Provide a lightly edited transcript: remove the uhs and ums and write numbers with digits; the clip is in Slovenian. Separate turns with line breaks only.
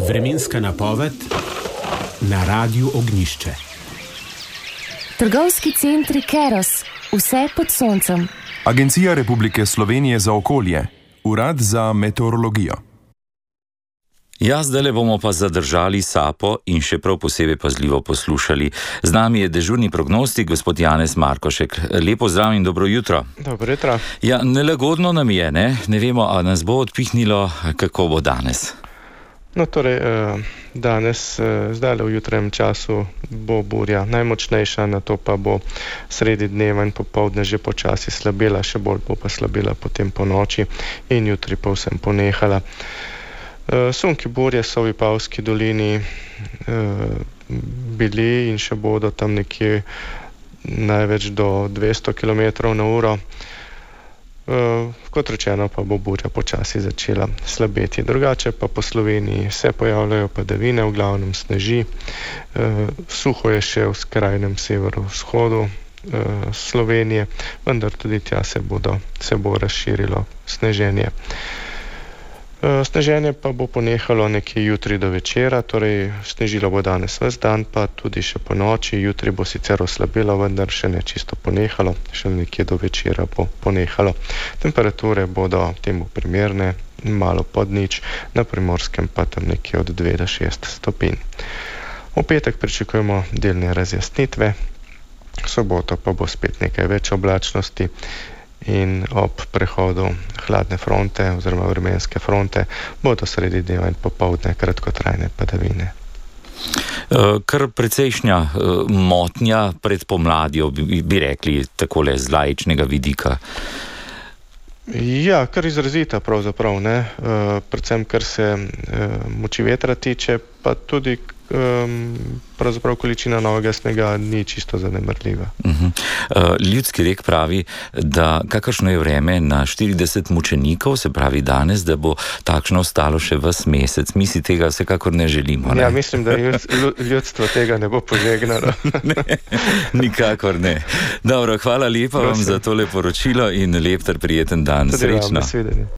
Vremenska napoved na Radiu Ognjišče.
Trgovski centri Keros, vse pod soncem.
Agencija Republike Slovenije za okolje, Urad za meteorologijo.
Ja, zdajle bomo pa zadržali sapo in še prav posebej pazljivo poslušali. Z nami je dežurni prognostik, gospod Janez Markošek. Lepo zdrav in dobro jutro.
Dobro jutro.
Ja, nelagodno nam je, ne? Ne vemo, a nas bo odpihnilo, kako bo danes.
No, torej, danes, zdaj v jutranjem času bo burja najmočnejša, nato pa bo sredi dneva in popoldne že počasi slabela, še bolj bo pa slabela potem po noči in jutri povsem ponehala. Sunki burje so v Vipavski dolini bili in še bodo tam nekje največ do 200 km/h. Kot rečeno pa bo burja počasi začela slabeti. Drugače pa po Sloveniji se pojavljajo padavine, v glavnem sneži. Suho je še v skrajnem severovzhodu Slovenije, vendar tudi tja se bo razširilo sneženje. Sneženje pa bo ponehalo nekje jutri do večera, torej snežilo bo danes ves dan, pa tudi še po noči. Jutri bo sicer oslabelo, vendar še ne čisto ponehalo, še nekje do večera bo ponehalo. Temperature bodo temu primerne, malo pod nič, na Primorskem pa tam nekje od 2 do 6 stopinj. V petek pričakujemo delne razjasnitve, v soboto pa bo spet nekaj več oblačnosti. In ob prehodu hladne fronte oziroma vremenske fronte bodo sredi dneva in popoldne kratkotrajne padavine.
Kar precejšnja motnja pred pomladjo, bi rekli takole z laičnega vidika.
Ja, kar izrazita pravzaprav, ne. Predvsem, kar se moči vetra tiče, pa tudi pravzaprav količina novega snega ni čisto zanemarljiva.
Ljudski rek pravi, da kakršno je vreme na 40 mučenikov, se pravi danes, da bo takšno ostalo še ves mesec. Mi si tega vsekakor ne želimo, ne?
Ja, mislim, da ljudstvo tega ne bo požegnalo.
Ne, nikakor ne. Dobro, hvala lepa vam za tole poročilo in lep ter prijeten dan. Srečno.